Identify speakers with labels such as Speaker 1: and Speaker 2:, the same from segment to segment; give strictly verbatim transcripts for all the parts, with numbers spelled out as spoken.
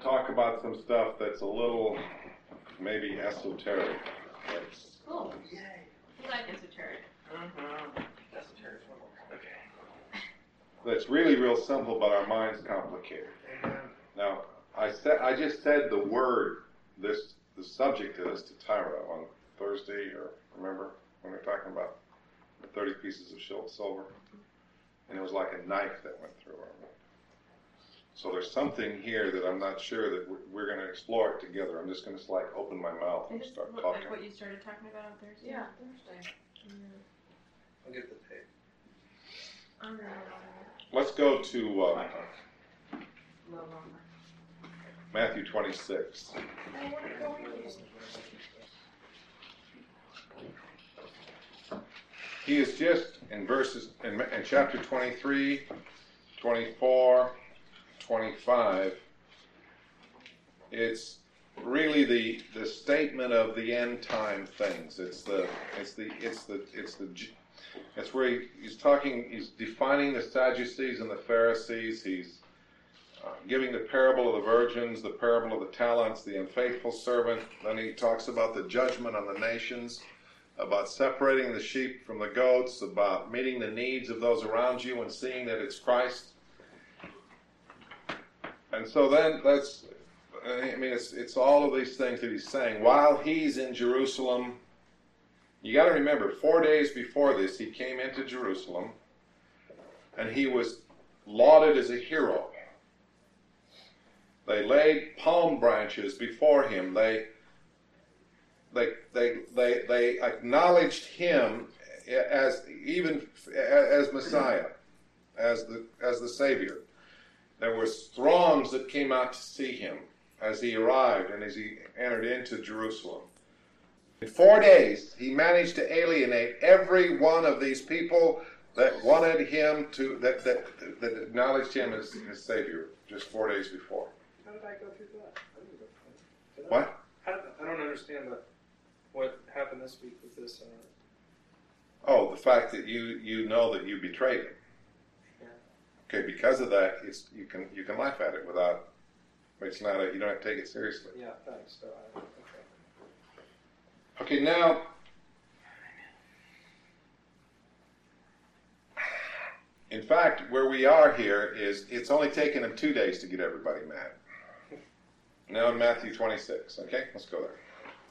Speaker 1: talk about some stuff that's a little, maybe esoteric. That's,
Speaker 2: cool. Yay. I like esoteric.
Speaker 3: Mm-hmm. Esoteric. Okay.
Speaker 1: that's really real simple, but our mind's complicated.
Speaker 3: Amen.
Speaker 1: Now, I said I just said the word, this the subject of this to Tyra on Thursday, or remember when we were talking about the thirty pieces of silver, and it was like a knife that went through her. So there's something here that I'm not sure that we're, we're going to explore it together. I'm just going to like open my mouth and
Speaker 2: Is this
Speaker 1: start
Speaker 2: what,
Speaker 1: talking.
Speaker 2: like what you started talking about on Thursday?
Speaker 4: Yeah, Thursday.
Speaker 2: Yeah.
Speaker 3: I'll get the tape.
Speaker 2: Um,
Speaker 1: Let's go to uh,
Speaker 4: No longer.
Speaker 1: Matthew twenty-six.
Speaker 4: I want to go in.
Speaker 1: He is just in verses, in, in chapter twenty-three, twenty-four, twenty-five, it's really the the statement of the end time things. It's the it's the it's the it's the it's where he, he's talking. He's defining the Sadducees and the Pharisees. He's uh, giving the parable of the virgins, the parable of the talents, the unfaithful servant. Then he talks about the judgment on the nations, about separating the sheep from the goats, about meeting the needs of those around you and seeing that it's Christ. And so then that's, I mean, it's it's all of these things that he's saying. While he's in Jerusalem, you got to remember, four days before this, he came into Jerusalem, and he was lauded as a hero. They laid palm branches before him. They They, they they they acknowledged him as even as Messiah, as the as the Savior. There were throngs that came out to see him as he arrived and as he entered into Jerusalem. In four days, he managed to alienate every one of these people that wanted him to that that, that acknowledged him as his Savior. Just four days before.
Speaker 3: How did I go through that? I didn't go through that.
Speaker 1: What?
Speaker 3: How did, I don't understand that. What happened this week with this? Uh,
Speaker 1: Oh, the fact that you you know that you betrayed him.
Speaker 3: yeah.
Speaker 1: Okay, because of that, it's you can you can laugh at it without. It's not a, you don't have to take it seriously.
Speaker 3: Yeah, thanks. So, I, okay.
Speaker 1: Okay, now in fact, where we are here is it's only taken him two days to get everybody mad. Now in Matthew twenty-six. Okay, let's go there.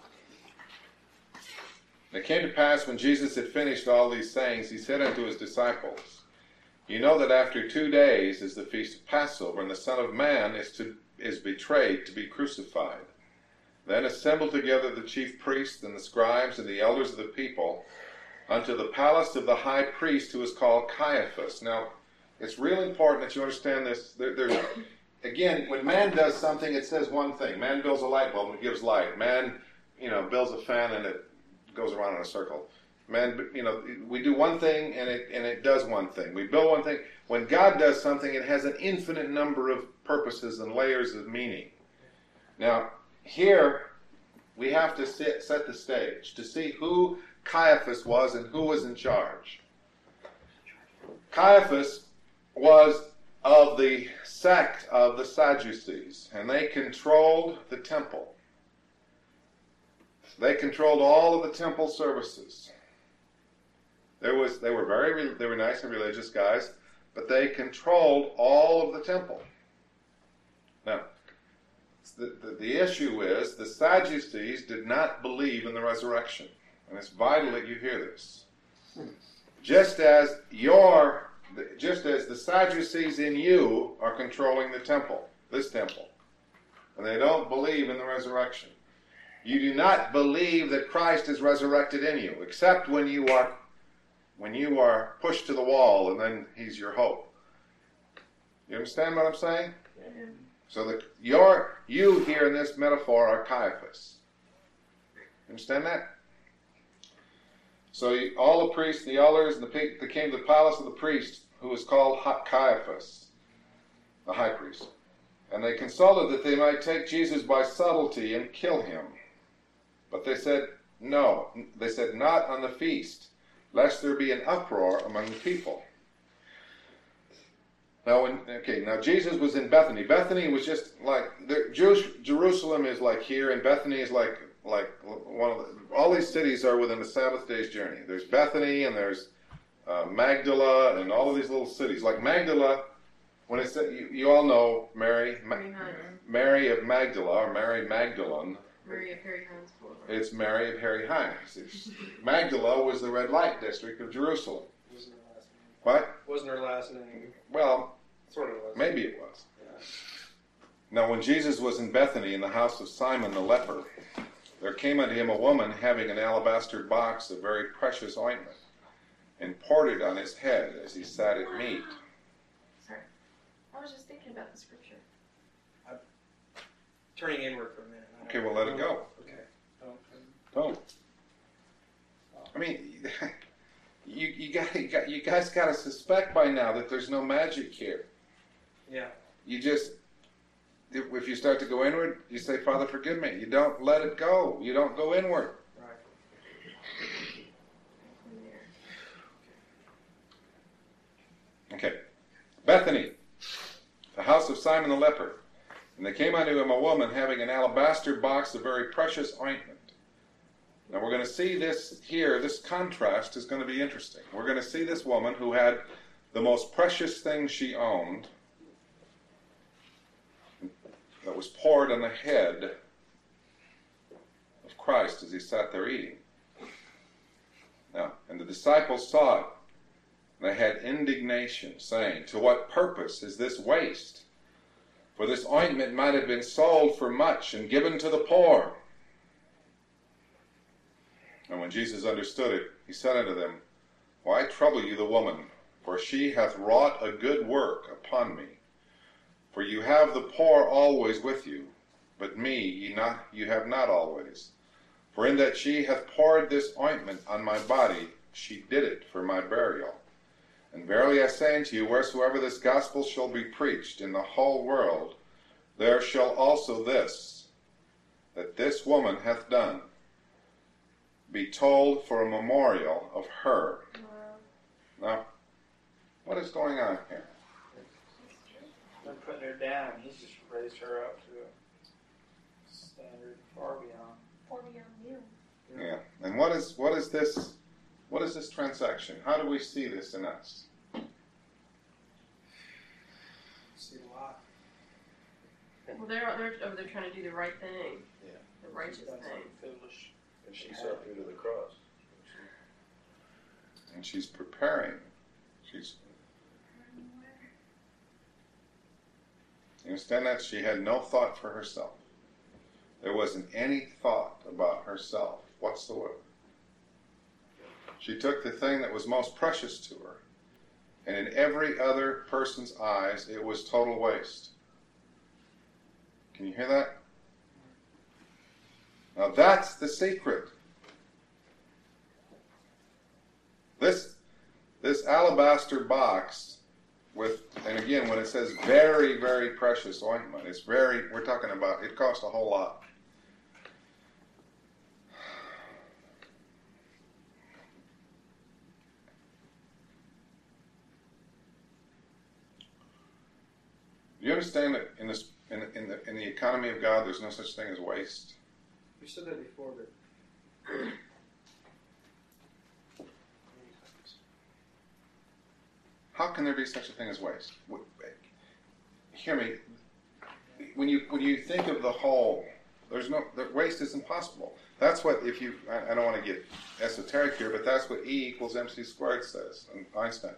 Speaker 1: It came to pass when Jesus had finished all these sayings, he said unto his disciples, You know that after two days is the feast of Passover, and the Son of Man is to is betrayed to be crucified. Then assembled together the chief priests and the scribes and the elders of the people unto the palace of the high priest, who is called Caiaphas. Now, it's real important that you understand this. There, there's, again, when man does something, it says one thing. Man builds a light bulb and it gives light. Man, you know, builds a fan and it goes around in a circle. Man, you know, we do one thing and it and it does one thing. We build one thing. When God does something, it has an infinite number of purposes and layers of meaning. Now, here we have to sit, set the stage to see who Caiaphas was and who was in charge. Caiaphas was of the sect of the Sadducees, and they controlled the temple. They controlled all of the temple services. There was, they were very, they were nice and religious guys, but they controlled all of the temple. Now, the, the, the issue is the Sadducees did not believe in the resurrection, and it's vital that you hear this. Just as your, just as the Sadducees in you are controlling the temple, this temple, and they don't believe in the resurrection. You do not believe that Christ is resurrected in you, except when you are when you are pushed to the wall and then he's your hope. You understand what I'm saying?
Speaker 2: Yeah.
Speaker 1: So that your you here in this metaphor are Caiaphas. Understand that? So you, all the priests, the elders, and the people that came to the palace of the priest, who was called Caiaphas, the high priest. And they consulted that they might take Jesus by subtlety and kill him. But they said, no. They said, not on the feast, lest there be an uproar among the people. Now, when, okay, now Jesus was in Bethany. Bethany was just like, the, Jewish, Jerusalem is like here, and Bethany is like, like one of the, all these cities are within a Sabbath day's journey. There's Bethany, and there's uh, Magdala, and all of these little cities. Like Magdala, when it's, you, you all know Mary, Ma-
Speaker 2: Mary Hines.
Speaker 1: Mary of Magdala, or Mary Magdalene.
Speaker 2: Mary of Harry Hines. Boulevard.
Speaker 1: It's Mary of Harry Hines. It's, Magdala was the red light district of Jerusalem.
Speaker 3: Wasn't her last name?
Speaker 1: What?
Speaker 3: Wasn't her last name?
Speaker 1: Well,
Speaker 3: Sort of was.
Speaker 1: maybe it was.
Speaker 3: Yeah.
Speaker 1: Now, when Jesus was in Bethany in the house of Simon the leper, there came unto him a woman having an alabaster box of very precious ointment, and poured it on his head as he sat at meat.
Speaker 2: Sorry. I was just thinking about the scripture.
Speaker 3: Turning inward for a minute. I
Speaker 1: Okay,
Speaker 3: don't-
Speaker 1: well, let it go.
Speaker 3: Okay. Don't.
Speaker 1: Don't. I mean, you you got you got you guys got to suspect by now that there's no magic here.
Speaker 3: Yeah.
Speaker 1: You just, if if you start to go inward, you say, Father, forgive me. You don't let it go. You don't go inward.
Speaker 3: Right.
Speaker 1: Okay. Bethany, the house of Simon the leper. And there came unto him a woman having an alabaster box of very precious ointment. Now we're going to see this here, this contrast is going to be interesting. We're going to see this woman who had the most precious thing she owned that was poured on the head of Christ as he sat there eating. Now, and the disciples saw it, and they had indignation, saying, to what purpose is this waste? For this ointment might have been sold for much and given to the poor. And when Jesus understood it, he said unto them, Why trouble you the woman? For she hath wrought a good work upon me. For you have the poor always with you, but me ye not you have not always. For in that she hath poured this ointment on my body, she did it for my burial. And verily I say unto you, wheresoever this gospel shall be preached in the whole world, there shall also this, that this woman hath done, be told for a memorial of her.
Speaker 2: Wow.
Speaker 1: Now, what is going on here?
Speaker 5: They're putting her down. He's just raised her up to a standard far beyond.
Speaker 2: Pour me on you.
Speaker 1: Yeah. And what is what is this what is this transaction? How do we see this in us?
Speaker 3: See a lot.
Speaker 2: Well, they're they're over there trying to do the right thing.
Speaker 5: Yeah.
Speaker 2: The righteous
Speaker 5: That's
Speaker 2: thing.
Speaker 5: foolish.
Speaker 6: And she suffered to the cross.
Speaker 1: And she's preparing. She's You understand that? She had no thought for herself. There wasn't any thought about herself whatsoever. She took the thing that was most precious to her, and in every other person's eyes, it was total waste. Can you hear that? Now that's the secret. This, this alabaster box with, and again, when it says very, very precious ointment, it's very, we're talking about, it cost a whole lot. Do you understand that in this, in, in the in the economy of God, there's no such thing as waste?
Speaker 3: We said that before, but
Speaker 1: How can there be such a thing as waste? W- Hear me. When you when you think of the whole, there's no the waste is impossible. That's what if you. I, I don't want to get esoteric here, but that's what E equals mc squared says in Einstein.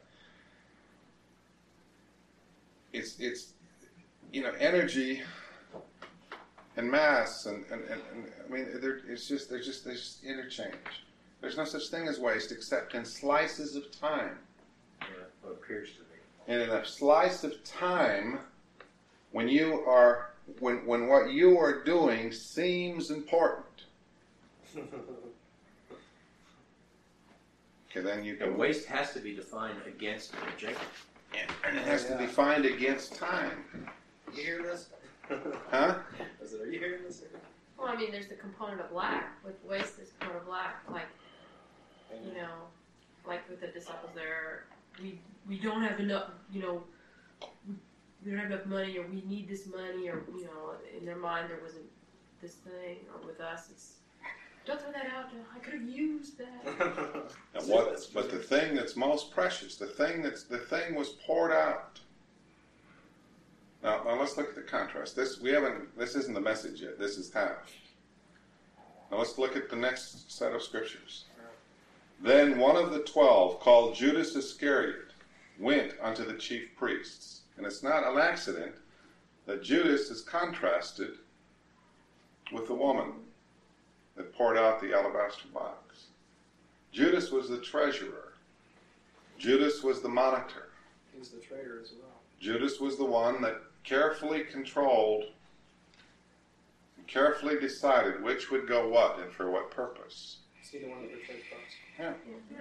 Speaker 1: It's it's you know energy and mass and and, and, and I mean there, it's just there's just there's just interchange. There's no such thing as waste except in slices of time.
Speaker 6: Yeah, what appears to be.
Speaker 1: And in a slice of time, when you are when when what you are doing seems important, okay, then you
Speaker 6: And
Speaker 1: can
Speaker 6: waste has to be defined against Jacob.
Speaker 1: and it has to be defined against time,
Speaker 3: you hear this?
Speaker 1: huh?
Speaker 3: I said, are you hearing this?
Speaker 2: Well, I mean, there's the component of lack. With waste, there's a component of lack. Like, you know, like with the disciples there, we we don't have enough, you know, we don't have enough money, or we need this money, or you know, in their mind there wasn't this thing, or with us it's don't throw that out. I could have used that.
Speaker 1: And what? But the thing that's most precious, the thing that's the thing was poured out. Now, now let's look at the contrast. This we haven't. This isn't the message yet. This is half. Now let's look at the next set of scriptures. Then one of the twelve, called Judas Iscariot, went unto the chief priests. And it's not an accident that Judas is contrasted with the woman that poured out the alabaster box. Judas was the treasurer. Judas was the monitor.
Speaker 3: He's the traitor as well.
Speaker 1: Judas was the one that carefully controlled and carefully decided which would go what and for what purpose.
Speaker 3: Is he the one that betrayed Christ?
Speaker 1: Yeah.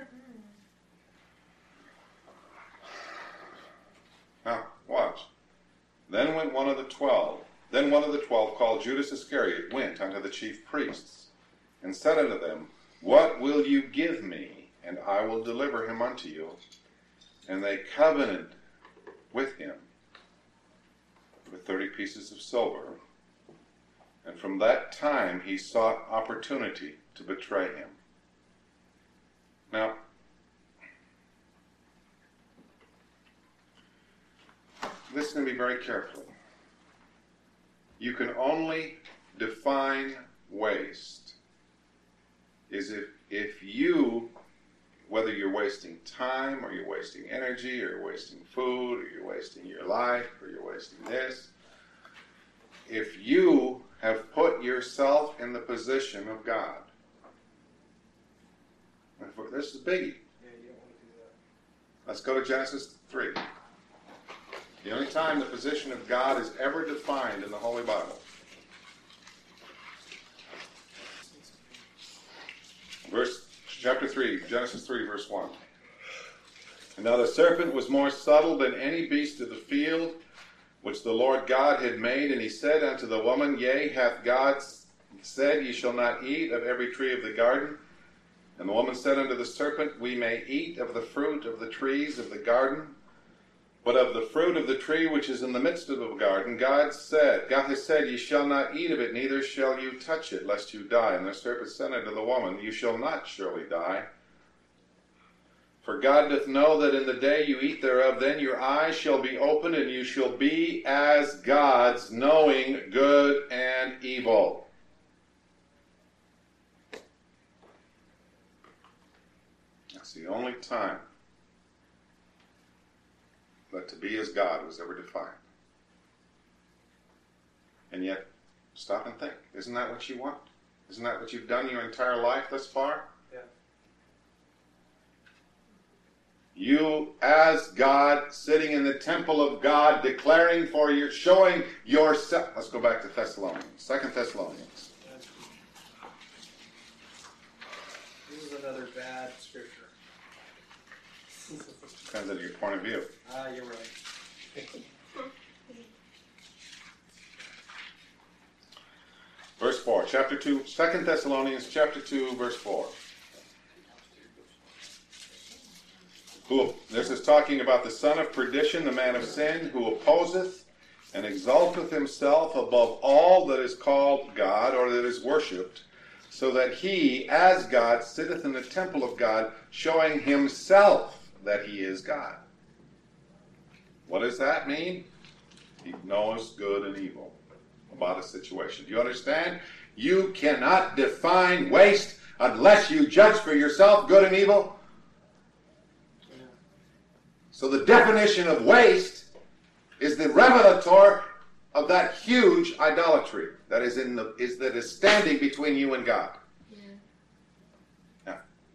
Speaker 1: Now, watch. Then went one of the twelve. Then one of the twelve, called Judas Iscariot, went unto the chief priests, and said unto them, What will you give me, and I will deliver him unto you? And they covenanted with him with thirty pieces of silver. And from that time he sought opportunity to betray him. Now, listen to me very carefully. You can only define waste is if if you, whether you're wasting time or you're wasting energy or you're wasting food or you're wasting your life or you're wasting this, if you have put yourself in the position of God. This is biggie.
Speaker 3: Yeah, you don't want to do that.
Speaker 1: Let's go to Genesis three. The only time the position of God is ever defined in the Holy Bible. Verse, chapter three, Genesis three, verse one. And now the serpent was more subtle than any beast of the field, which the Lord God had made. And he said unto the woman, Yea, hath God said, Ye shall not eat of every tree of the garden? And the woman said unto the serpent, We may eat of the fruit of the trees of the garden, but of the fruit of the tree which is in the midst of the garden, God said, God has said, Ye shall not eat of it, neither shall you touch it, lest you die. And the serpent said unto the woman, You shall not surely die. For God doth know that in the day you eat thereof, then your eyes shall be opened, and you shall be as gods, knowing good and evil. That's the only time that to be as God was ever defined. And yet, stop and think. Isn't that what you want? Isn't that what you've done your entire life thus far?
Speaker 3: Yeah.
Speaker 1: You as God, sitting in the temple of God, declaring for your, showing yourself. Let's go back to Thessalonians. Second Thessalonians.
Speaker 3: This is another bad scripture.
Speaker 1: Depends on your point of view.
Speaker 3: Ah, you're right.
Speaker 1: Verse four, chapter two, Second Thessalonians, chapter two, verse four. Who, this is talking about the son of perdition, the man of sin, who opposeth and exalteth himself above all that is called God or that is worshipped, so that he, as God, sitteth in the temple of God, showing himself that he is God. What does that mean? He knows good and evil about a situation. Do you understand? You cannot define waste unless you judge for yourself good and evil.
Speaker 3: Yeah.
Speaker 1: So the definition of waste is the revelator of that huge idolatry that is in the is that is standing between you and God.
Speaker 2: Yeah.
Speaker 1: Yeah.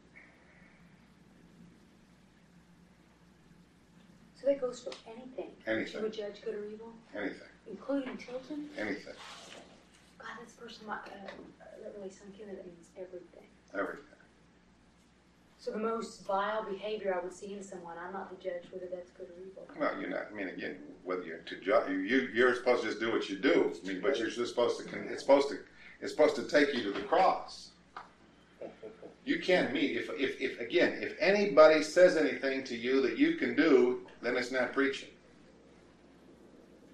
Speaker 4: So that goes for anything.
Speaker 1: Anything.
Speaker 4: You would judge good or evil,
Speaker 1: Anything.
Speaker 4: including Tilton.
Speaker 1: Anything.
Speaker 4: God, that's the first time I, uh, that really sunk in. That means everything.
Speaker 1: Everything.
Speaker 4: So the most vile behavior I would see in someone, I'm not to judge whether that's good or evil.
Speaker 1: Well, you're not. I mean, again, whether you're to judge, you, you you're supposed to just do what you do. I mean, but you're just supposed to. con- It's supposed to. It's supposed to take you to the cross. You can't meet if if if again if anybody says anything to you that you can do, then it's not preaching.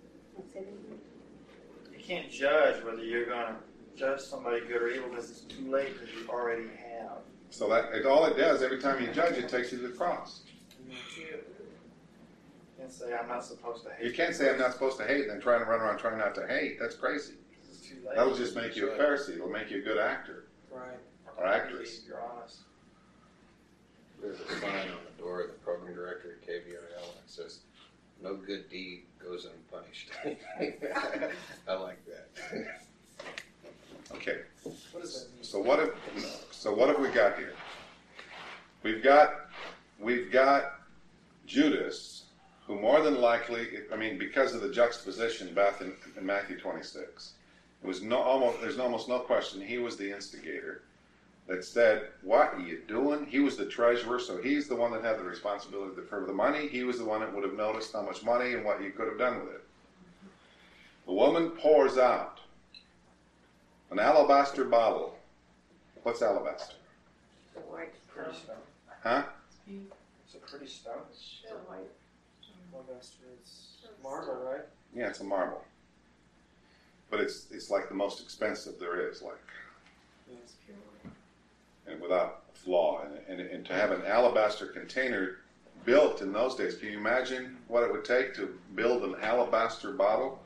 Speaker 5: You can't judge whether you're going to judge somebody good or evil because it's too late because you already have.
Speaker 1: So that it, all it does, every time you judge, it takes you to the cross.
Speaker 5: You can't say I'm not supposed to hate.
Speaker 1: You can't say I'm not supposed to hate and then try to run around trying not to hate. That's crazy.
Speaker 5: It's too late.
Speaker 1: That'll just make you a Pharisee. It'll make you a good actor
Speaker 3: Right.
Speaker 1: or actress.
Speaker 5: You're honest.
Speaker 7: There's a sign on the door of the program director at K V R L that says, "No good deed goes unpunished." I like that.
Speaker 1: Okay.
Speaker 3: What does that mean?
Speaker 1: So what have so what have we got here? We've got we've got Judas, who more than likely, I mean, because of the juxtaposition back in, in Matthew twenty-six, it was no almost there's almost no question he was the instigator that said, "What are you doing?" He was the treasurer, so he's the one that had the responsibility for the money. He was the one that would have noticed how much money and what you could have done with it. The woman pours out an alabaster bottle. What's alabaster?
Speaker 2: The white
Speaker 5: Pretty
Speaker 2: stone.
Speaker 5: stone.
Speaker 1: Huh?
Speaker 5: It's a pretty stone.
Speaker 2: The white
Speaker 3: Alabaster, it's marble, right?
Speaker 1: Yeah, it's a marble. But it's it's like the most expensive there is, like,
Speaker 3: Yes.
Speaker 2: pure.
Speaker 1: and without flaw. And, and, and to have an alabaster container built in those days, can you imagine what it would take to build an alabaster bottle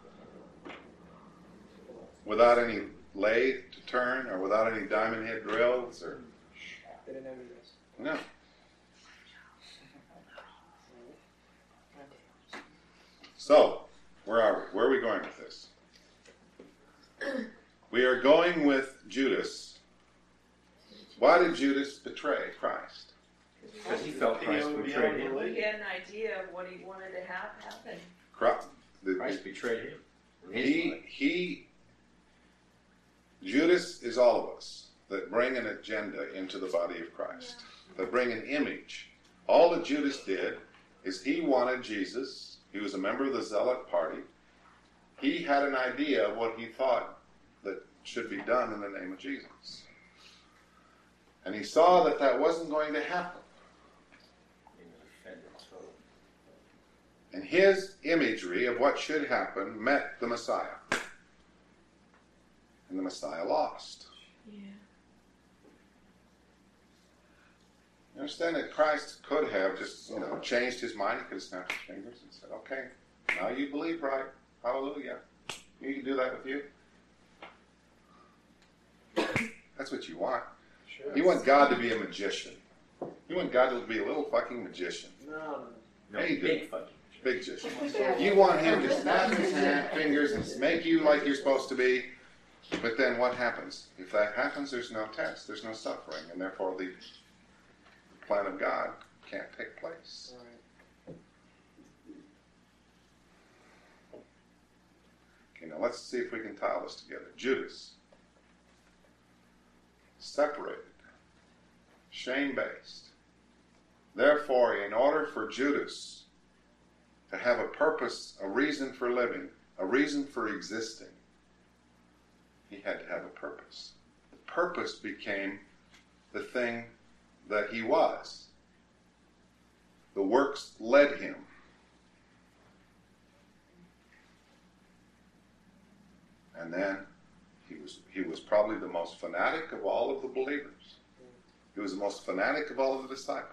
Speaker 1: without any lathe to turn or without any diamond head drills? Or
Speaker 3: They didn't have any of this.
Speaker 1: no. So, where are we? Where are we going with this? We are going with Judas. Why did Judas betray Christ?
Speaker 6: Because he felt Christ betrayed him.
Speaker 2: He had an idea of what he wanted to have happen.
Speaker 1: Christ, the,
Speaker 6: Christ betrayed him. In his
Speaker 1: he,
Speaker 6: mind.
Speaker 1: he, Judas is all of us that bring an agenda into the body of Christ, that bring an image. All that Judas did is he wanted Jesus. He was a member of the Zealot party. He had an idea of what he thought that should be done in the name of Jesus. And he saw that that wasn't going to happen.
Speaker 6: He was offended, so
Speaker 1: And his imagery of what should happen met the Messiah. And the Messiah lost.
Speaker 2: Yeah.
Speaker 1: You understand that Christ could have just, you know, changed his mind. He could have snapped his fingers and said, "Okay, now you believe right. Hallelujah. You can do that with you." That's what you want.
Speaker 3: Sure.
Speaker 1: You want God to be a magician. You want God to be a little fucking magician.
Speaker 3: No, no, no.
Speaker 6: no,
Speaker 1: Hey,
Speaker 6: big
Speaker 1: dude.
Speaker 6: fucking.
Speaker 1: Big magician. You want him to snap his hand, fingers and make you like you're supposed to be. But then what happens? If that happens, there's no test, there's no suffering, and therefore the plan of God can't take place.
Speaker 3: Right.
Speaker 1: Okay, now let's see if we can tile this together. Judas, separated, shame-based. Therefore, in order for Judas to have a purpose, a reason for living, a reason for existing, he had to have a purpose. The purpose became the thing that he was. The works led him. And then he was he was probably the most fanatic of all of the believers. He was the most fanatic of all of the disciples.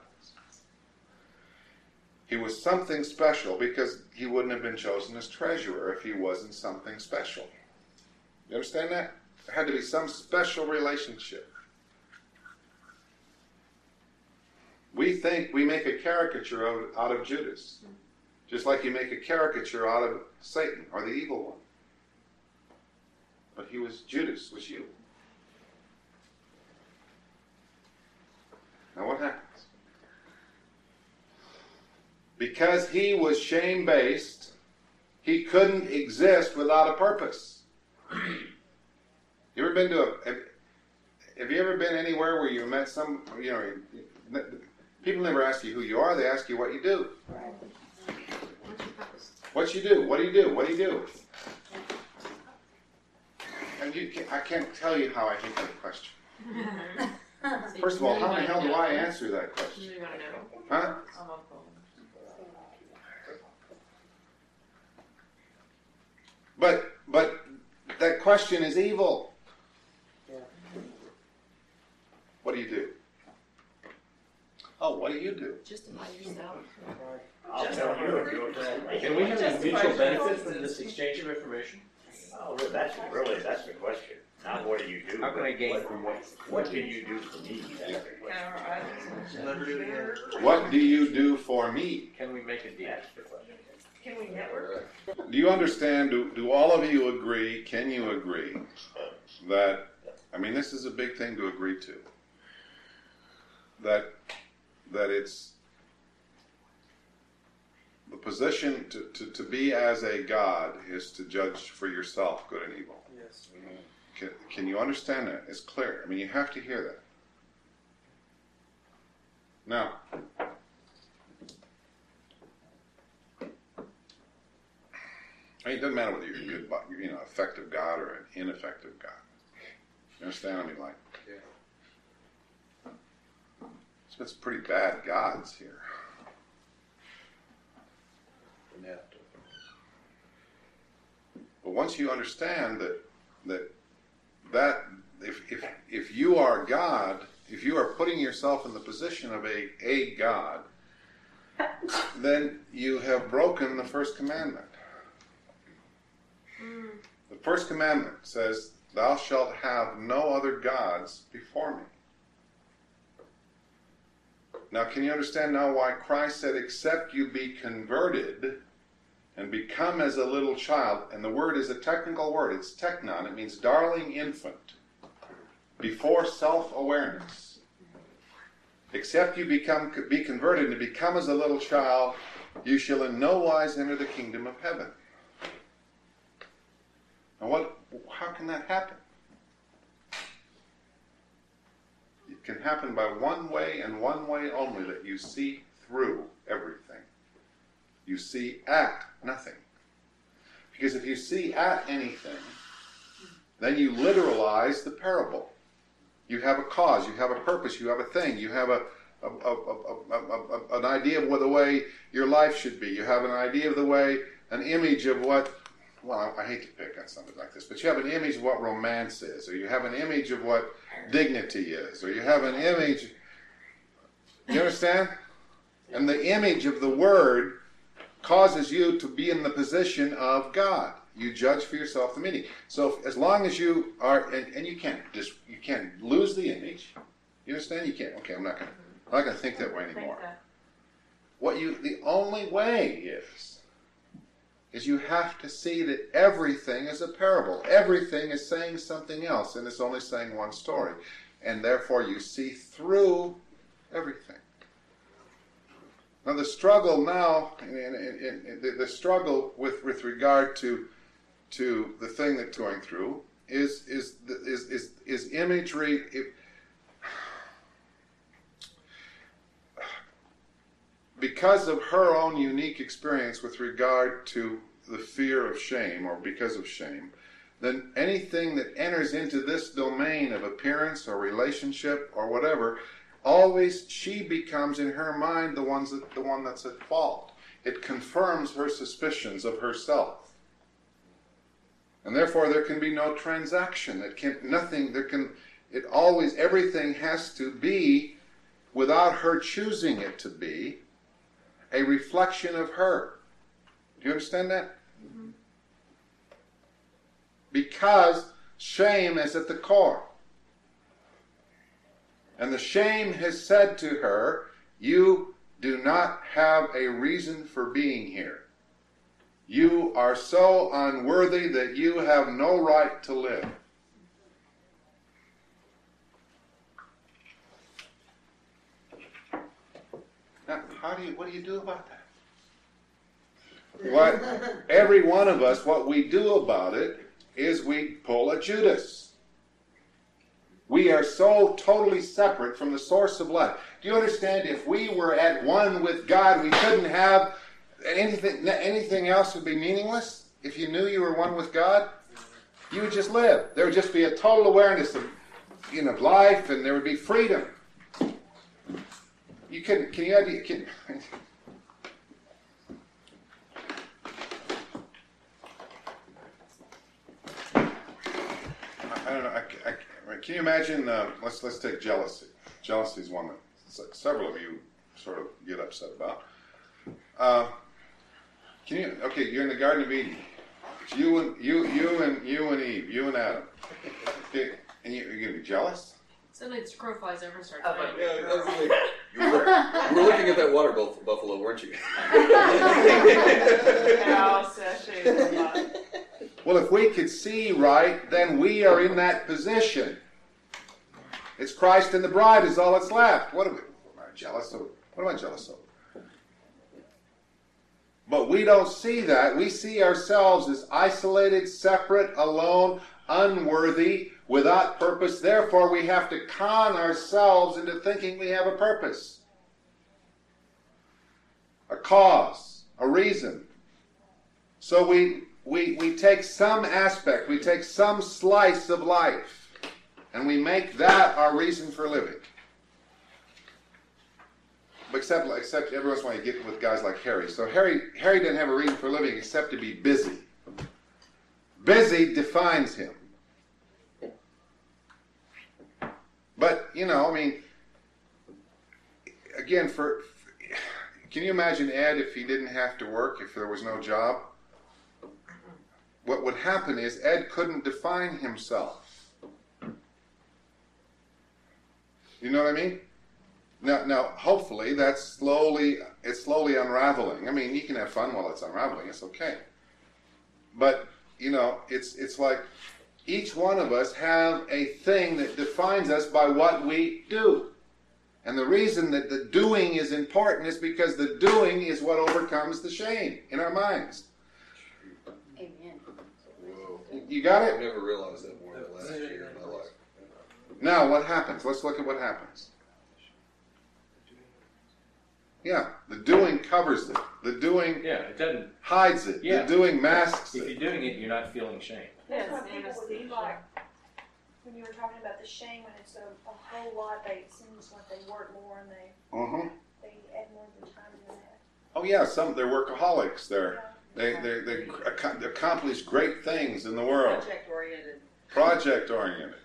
Speaker 1: He was something special because he wouldn't have been chosen as treasurer if he wasn't something special. You understand that? There had to be some special relationship. We think we make a caricature out, out of Judas, just like you make a caricature out of Satan or the evil one. But he was, Judas was you. Now what happens? Because he was shame-based, he couldn't exist without a purpose. You ever been to a, have, have you ever been anywhere where you met some, you know, people never ask you who you are, they ask you what you do.
Speaker 2: What's your purpose?
Speaker 1: What you do, what do you do, what do you do? And you can, I can't tell you how I hate that question. First of all, how the hell do I answer that question?
Speaker 2: You really want to know?
Speaker 1: Huh?
Speaker 2: I'm on phone.
Speaker 1: But but that question is evil.
Speaker 3: Yeah.
Speaker 1: What do you do? Oh, what do you do?
Speaker 2: Justify yourself.
Speaker 3: Right.
Speaker 6: I'll tell you if you'll tell me.
Speaker 8: Can we have a mutual benefit from this exchange of information?
Speaker 6: Oh, well, that's really, that's the question. Not what do you do?
Speaker 8: How can I
Speaker 6: but
Speaker 8: gain
Speaker 6: what-
Speaker 8: from what?
Speaker 6: What can you do for me? That's the question.
Speaker 8: Never do it again.
Speaker 1: What do you do for me?
Speaker 8: Can we make a deal?
Speaker 6: That's the question.
Speaker 2: Can we network?
Speaker 1: Do you understand? Do, do all of you agree? Can you agree that, I mean, this is a big thing to agree to, that that it's the position to, to, to be as a God is to judge for yourself good and evil.
Speaker 3: Yes.
Speaker 1: Can, can you understand that? It's clear. I mean, you have to hear that. Now, I mean, it doesn't matter whether you're a good, you know, effective God or an ineffective God. You understand? I mean, like,
Speaker 7: Yeah.
Speaker 1: it's been some pretty bad gods here.
Speaker 7: Yeah.
Speaker 1: But once you understand that that that if if if you are God, if you are putting yourself in the position of a a God, then you have broken the first commandment. The first commandment says, "Thou shalt have no other gods before me." Now, can you understand now why Christ said, "Except you be converted and become as a little child," and the word is a technical word, it's teknon, it means darling infant, before self-awareness. Except you become be converted and become as a little child, you shall in no wise enter the kingdom of heaven. Now what, how can that happen? It can happen by one way and one way only, that you see through everything. You see at nothing. Because if you see at anything, then you literalize the parable. You have a cause, you have a purpose, you have a thing, you have a, a, a, a, a, a an idea of what the way your life should be. You have an idea of the way, an image of what, well, I hate to pick on something like this, but you have an image of what romance is, or you have an image of what dignity is, or you have an image, you understand? And the image of the Word causes you to be in the position of God. You judge for yourself the meaning. So if, as long as you are, and, and you can't just, you can't lose the image. You understand? You can't. Okay, I'm not gonna, I'm not gonna think that way anymore. What you, the only way is, is you have to see that everything is a parable. Everything is saying something else, and it's only saying one story, and therefore you see through everything. Now the struggle now, in, in, in, in, the, the struggle with, with regard to to the thing that's going through is is is is, is imagery. It, because of her own unique experience with regard to the fear of shame, or because of shame, then anything that enters into this domain of appearance or relationship or whatever, always she becomes in her mind the ones that, the one that's at fault. It confirms her suspicions of herself. And therefore there can be no transaction. It can nothing there can it always everything has to be, without her choosing it to be, a reflection of her. Do you understand that? Mm-hmm. Because shame is at the core. And the shame has said to her, you do not have a reason for being here. You are so unworthy that you have no right to live. Now, how do you, what do you do about that? What, every one of us, what we do about it is we pull a Judas. We are so totally separate from the source of life. Do you understand? If we were at one with God, we couldn't have anything, anything else would be meaningless. If you knew you were one with God, you would just live. There would just be a total awareness of, you know, life, and there would be freedom. You can, can you, you can, don't know. I, I, can you imagine? Uh, let's let's take jealousy. Jealousy is one that s- several of you sort of get upset about. Uh, can you? Okay, you're in the Garden of Eden. It's you and you, you and you and Eve, you and Adam. Okay, and you, you're gonna be jealous?
Speaker 2: Suddenly the crow flies over and starts
Speaker 9: Oh,
Speaker 2: playing.
Speaker 7: Yeah, that's like, you, were, you were looking at that water buff- buffalo, weren't you?
Speaker 9: Cow session.
Speaker 1: Well, if we could see right, then we are in that position. It's Christ and the bride is all that's left. What am I jealous of? What am I jealous of? But we don't see that. We see ourselves as isolated, separate, alone, unworthy, without purpose. Therefore, we have to con ourselves into thinking we have a purpose, a cause, a reason. So we we we take some aspect, we take some slice of life, and we make that our reason for living. Except, except every once in a while you get with guys like Harry. So Harry, Harry didn't have a reason for living except to be busy. Busy defines him. But, you know, I mean, again, for, can you imagine Ed if he didn't have to work, if there was no job? What would happen is Ed couldn't define himself. You know what I mean? Now, now, hopefully, that's slowly, it's slowly unraveling. I mean, you can have fun while it's unraveling. It's okay. But, you know, it's it's like each one of us have a thing that defines us by what we do. And the reason that the doing is important is because the doing is what overcomes the shame in our minds.
Speaker 4: Amen.
Speaker 1: You got
Speaker 7: I've
Speaker 1: it?
Speaker 7: never realized that more than last year in my life.
Speaker 1: Now, what happens? Let's look at what happens. Yeah, the doing covers it. The doing
Speaker 8: Yeah, it doesn't.
Speaker 1: hides it.
Speaker 8: Yeah.
Speaker 1: The doing masks
Speaker 8: If
Speaker 1: it.
Speaker 8: you're doing it, you're not feeling shame.
Speaker 9: That's
Speaker 10: That's
Speaker 9: what
Speaker 10: why people would be
Speaker 9: anesthesia.
Speaker 10: like, when you were talking about the shame, when it's a, a whole lot, they, it seems like they work more and they,
Speaker 1: Mhm.
Speaker 10: they add more of their time than that.
Speaker 1: Oh yeah, some they're workaholics. They're
Speaker 10: Yeah.
Speaker 1: they they they ac- accomplish great things in the world.
Speaker 9: Project oriented.
Speaker 1: Project oriented.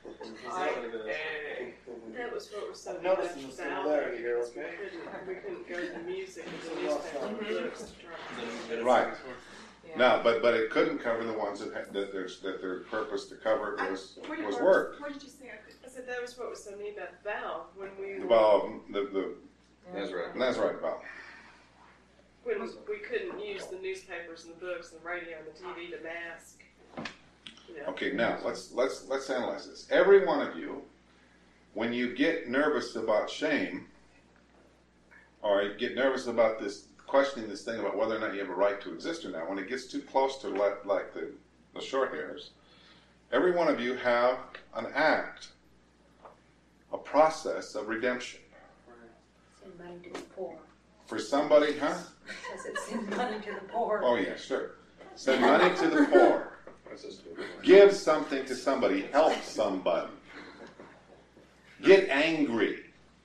Speaker 9: That was what was so
Speaker 3: I've
Speaker 9: nice
Speaker 3: noticed in the
Speaker 9: about
Speaker 3: similarity
Speaker 9: it,
Speaker 3: here,
Speaker 9: because we
Speaker 3: okay?
Speaker 9: couldn't, we couldn't go to music and the newspaper and books to try.
Speaker 1: Right.
Speaker 2: Yeah.
Speaker 1: Now, but but it couldn't cover the ones that had, that there's that their purpose to cover it was
Speaker 9: What did-
Speaker 1: was
Speaker 9: what
Speaker 1: work.
Speaker 9: What did you say? I said that was what was so neat about Val when we
Speaker 1: Well, the the
Speaker 7: That's right.
Speaker 1: that's right about.
Speaker 9: when we couldn't use the newspapers and the books and the radio and the T V to mask. You know.
Speaker 1: Okay, now let's let's let's analyze this. Every one of you, when you get nervous about shame, or you get nervous about this questioning this thing about whether or not you have a right to exist or not, when it gets too close to like, like the the short hairs, every one of you have an act, a process of redemption.
Speaker 4: Send money to the poor.
Speaker 1: For somebody, huh?
Speaker 4: I said, send money to the poor.
Speaker 1: Oh yeah, sure. Send money to the poor.
Speaker 7: That's a stupid one.
Speaker 1: Give something to somebody. Help somebody. Get angry.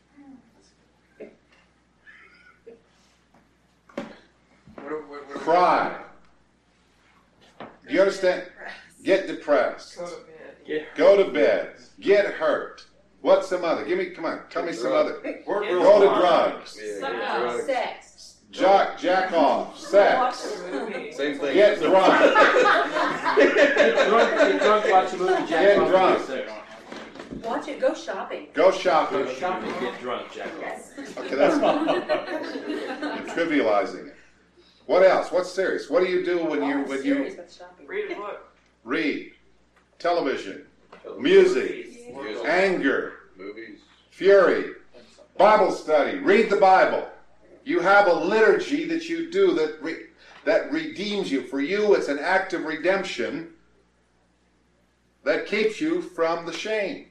Speaker 3: What, what, what, what,
Speaker 1: Cry. Do you understand? Get depressed.
Speaker 9: Go to bed.
Speaker 8: Yeah.
Speaker 1: Go to bed. Get hurt. What's some other? Give me, come on, tell me some other.
Speaker 3: Work
Speaker 9: Yeah.
Speaker 3: real
Speaker 1: Go to
Speaker 3: hard.
Speaker 1: drugs.
Speaker 7: Yeah,
Speaker 2: Suck
Speaker 7: yeah,
Speaker 2: up.
Speaker 7: drugs.
Speaker 4: Sex.
Speaker 1: Jack, jack off. Sex.
Speaker 9: Watch the movie.
Speaker 7: Same thing.
Speaker 1: Get drunk.
Speaker 8: Get drunk, get drunk, watch a movie, jack
Speaker 1: Get
Speaker 8: off,
Speaker 1: drunk.
Speaker 8: get sick.
Speaker 4: Watch it. Go shopping.
Speaker 1: Go shopping.
Speaker 8: Go shopping, get drunk, jack off.
Speaker 4: Yes.
Speaker 1: Okay, that's you're trivializing it. What else? What's serious? What do you do when you
Speaker 4: Oh,
Speaker 1: when
Speaker 4: serious
Speaker 1: you
Speaker 4: about shopping.
Speaker 9: Read a book.
Speaker 1: read? Television, music,
Speaker 7: Music,
Speaker 1: anger,
Speaker 7: movies.
Speaker 1: fury, Bible study. Read the Bible. You have a liturgy that you do that re- that redeems you. For you, it's an act of redemption that keeps you from the shame.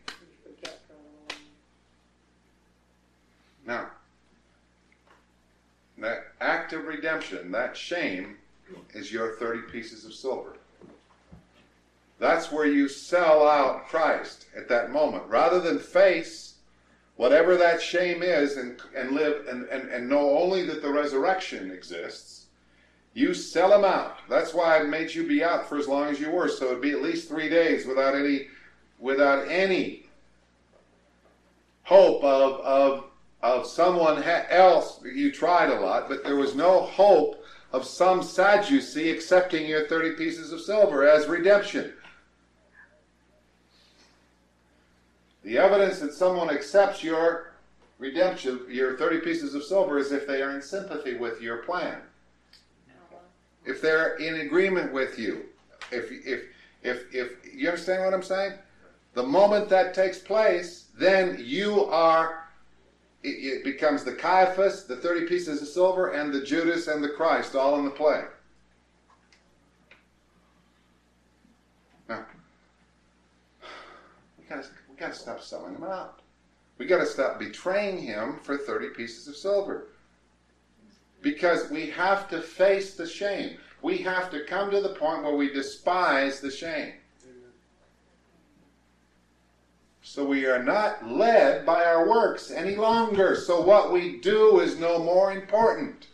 Speaker 1: Now, that act of redemption, that shame, is your thirty pieces of silver. That's where you sell out Christ at that moment. Rather than face whatever that shame is and, and live and, and, and know only that the resurrection exists, you sell him out. That's why I made you be out for as long as you were, so it'd be at least three days without any without any hope of, of, of someone ha- else. You tried a lot, but there was no hope of some Sadducee accepting your thirty pieces of silver as redemption. The evidence that someone accepts your redemption, your thirty pieces of silver, is if they are in sympathy with your plan. If they're in agreement with you. If, if, if, if, you understand what I'm saying? The moment that takes place, then you are, it, it becomes the Caiaphas, the thirty pieces of silver, and the Judas and the Christ all in the play. Now, we gotta, we gotta stop selling him out. We gotta stop betraying him for thirty pieces of silver. Because we have to face the shame. We have to come to the point where we despise the shame. So we are not led by our works any longer. So what we do is no more important.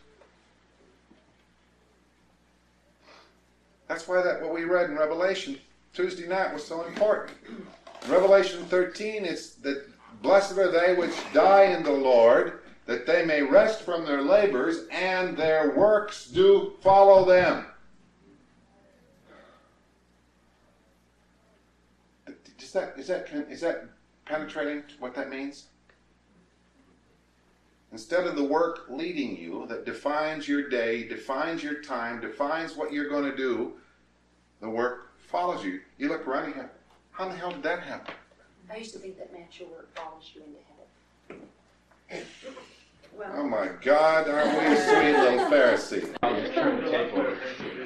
Speaker 1: That's why that what we read in Revelation Tuesday night was so important. In Revelation thirteen, it's that blessed are they which die in the Lord, that they may rest from their labors, and their works do follow them. Is that, is that, is that penetrating what that means? Instead of the work leading you, that defines your day, defines your time, defines what you're going to do, the work follows you. You look around and you go, how in the hell did that happen?
Speaker 4: I used to think that natural work follows you into heaven. Well,
Speaker 1: Oh my God, aren't we a sweet little Pharisee?
Speaker 8: I'll just turn the table over.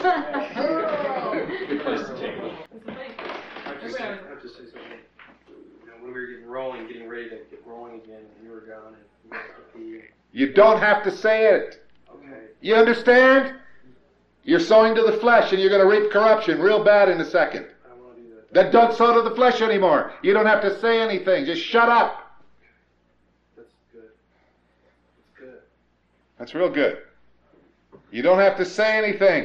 Speaker 8: Replace the table.
Speaker 3: I have to say, I have to say something. You know, when we were getting rolling, getting ready to get rolling again, and you were gone, and you went to pee.
Speaker 1: You don't have to say it.
Speaker 3: Okay.
Speaker 1: You understand? You're sowing to the flesh and you're going to reap corruption real bad in a second.
Speaker 3: I don't want to do that.
Speaker 1: Then don't sow to the flesh anymore. You don't have to say anything. Just shut up.
Speaker 3: That's good. That's good.
Speaker 1: That's real good. You don't have to say anything.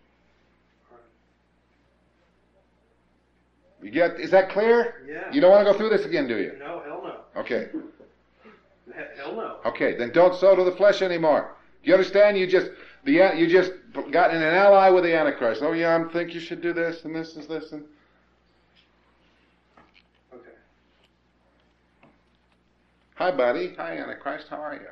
Speaker 1: You get? Is that clear?
Speaker 3: Yeah.
Speaker 1: You don't want to go through this again, do you?
Speaker 3: No, hell no.
Speaker 1: Okay.
Speaker 3: He- Hell no.
Speaker 1: Okay, then don't sow to the flesh anymore. Do you understand? You just the you just got in an ally with the Antichrist. Oh yeah, I think you should do this and this is this and.
Speaker 3: Okay.
Speaker 1: Hi, buddy. Hi, Antichrist. How are you?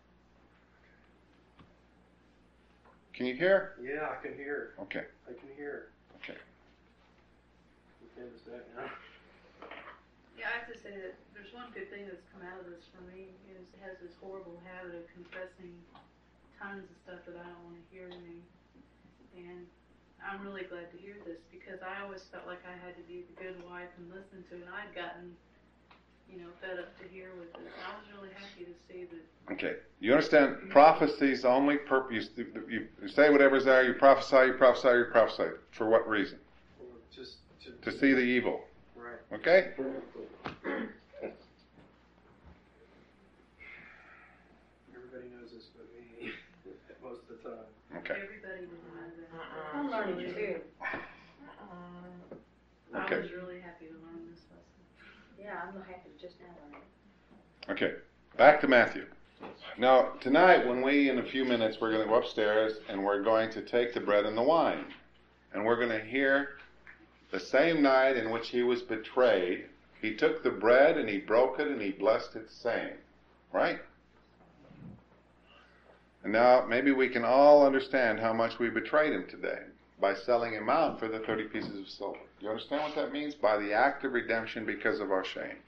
Speaker 1: Can you hear?
Speaker 3: Yeah, I can hear.
Speaker 1: Okay.
Speaker 3: I can hear.
Speaker 1: Okay.
Speaker 3: You can't just back now.
Speaker 11: Yeah, I have to say that there's one good thing that's come out of this for me is it has this horrible habit of confessing tons of stuff that I don't want to hear to me. And I'm really glad to hear this because I always felt like I had to be the good wife and listen to it. And I'd gotten, you know, fed up to hear with it. I was really happy to see that.
Speaker 1: Okay. You understand? Prophecy's only purpose. You, you say whatever's there. You prophesy. You prophesy. You prophesy. For what reason?
Speaker 3: Or just to,
Speaker 1: To see the evil.
Speaker 3: right.
Speaker 1: Okay.
Speaker 3: Everybody knows this but me most of the time.
Speaker 1: Okay.
Speaker 11: Everybody didn't know that.
Speaker 4: I'm learning too.
Speaker 11: I
Speaker 1: Okay.
Speaker 11: was really happy to learn this lesson.
Speaker 4: Yeah, I'm happy to just now learn it.
Speaker 1: Okay. Back to Matthew. Now, tonight, when we, in a few minutes, we're going to go upstairs and we're going to take the bread and the wine. And we're going to hear the same night in which he was betrayed, he took the bread and he broke it and he blessed it saying. Right? And now, maybe we can all understand how much we betrayed him today by selling him out for the thirty pieces of silver. Do you understand what that means? By the act of redemption because of our shame.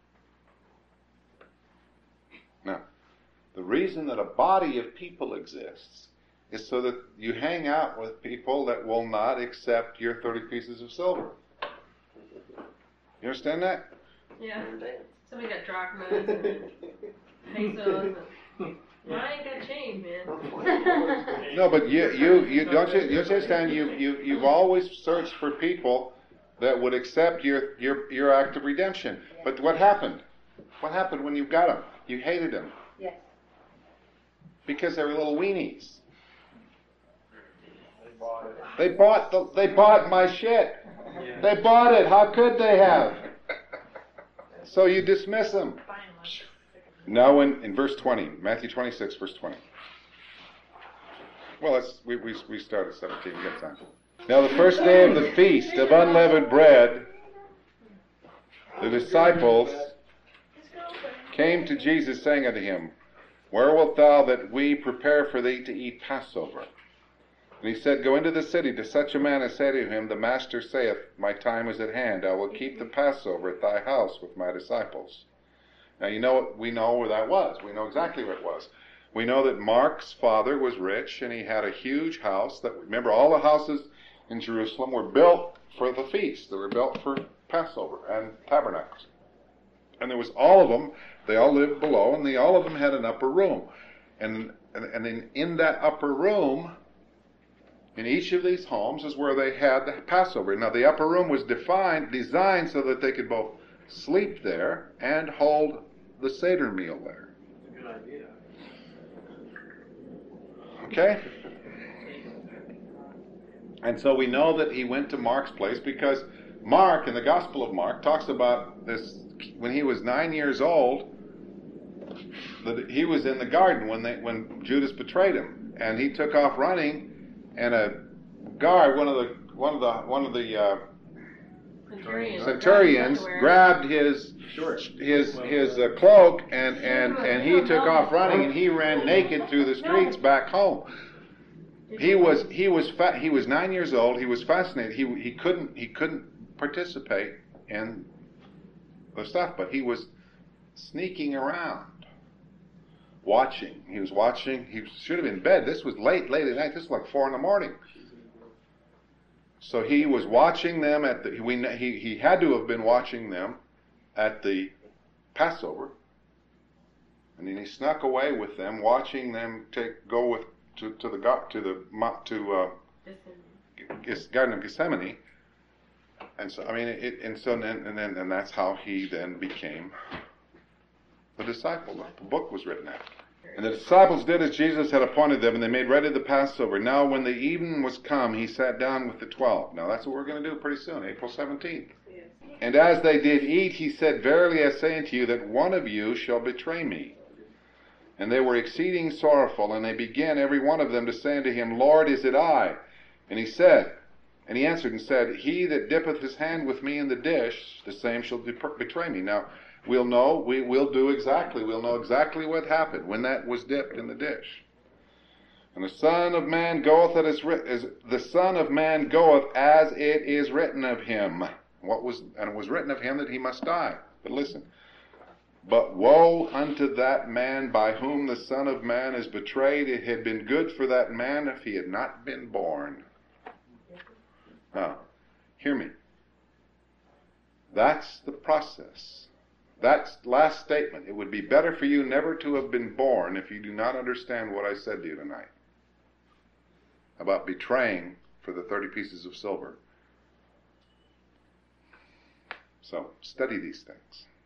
Speaker 1: Now, the reason that a body of people exists is so that you hang out with people that will not accept your thirty pieces of silver. You understand that?
Speaker 2: Yeah. Somebody got drachmas and pesos and I ain't got change, man.
Speaker 1: No, but you you you don't you, you understand you you you've always searched for people that would accept your your your act of redemption. But what happened? What happened when you got them? You hated them.
Speaker 4: Yes.
Speaker 1: Because they were little weenies.
Speaker 3: They bought it.
Speaker 1: They bought the they bought my shit.
Speaker 3: Yeah.
Speaker 1: They bought it. How could they have?
Speaker 12: So you dismiss them. Now in, in verse twenty, Matthew twenty-six, verse twenty. Well, let's, we, we, we start at seventeen, we got time. Now the first day of the feast of unleavened bread, the disciples came to Jesus, saying unto him, Where wilt thou that we prepare for thee to eat Passover? And he said, Go into the city to such a man as said to him, The Master saith, My time is at hand. I will keep the Passover at thy house with my disciples. Now you know, we know where that was. We know exactly where it was. We know that Mark's father was rich, and he had a huge house. That remember, all the houses in Jerusalem were built for the feast. They were built for Passover and tabernacles. And there was all of them. They all lived below, and they, all of them had an upper room. And, and, and in, in that upper room, in each of these homes, is where they had the Passover. Now, the upper room was defined, designed so that they could both sleep there and hold the Seder meal there.
Speaker 3: Good idea.
Speaker 12: Okay? And so we know that he went to Mark's place because Mark, in the Gospel of Mark, talks about this, when he was nine years old, that he was in the garden when they, when Judas betrayed him, and he took off running, and a guard, one of the one of the one of the uh,
Speaker 2: Centurions,
Speaker 12: centurions grabbed his his his uh, cloak, and and and he took off running, and he ran naked through the streets back home. He was he was fa- he was nine years old. He was fascinated. He he couldn't he couldn't participate in the stuff, but he was sneaking around, watching. He was watching. He should have been in bed. This was late, late at night. This was like four in the morning. So he was watching them at the. We he he had to have been watching them at the Passover, and then he snuck away with them, watching them take go with to to the to the to uh, Garden of Gethsemane. And so I mean it, and so then and then and that's how he then became the disciple. The book was written after. And the disciples did as Jesus had appointed them, and they made ready the Passover. Now when the evening was come, he sat down with the twelve. Now that's what we're going to do pretty soon, April seventeenth. Yes. And as they did eat, he said, Verily I say unto you, that one of you shall betray me. And they were exceeding sorrowful, and they began every one of them to say unto him, Lord, is it I? And he said, and he answered and said, He that dippeth his hand with me in the dish, the same shall betray me. Now, we'll know, we will do exactly, we'll know exactly what happened when that was dipped in the dish. And the Son of Man goeth as, as the Son of Man goeth as it is written of him. What was and it was written of him that he must die. But listen. But woe unto that man by whom the Son of Man is betrayed. It had been good for that man if he had not been born. Now, hear me. That's the process. That last statement, it would be better for you never to have been born if you do not understand what I said to you tonight about betraying for the thirty pieces of silver. So, study these things.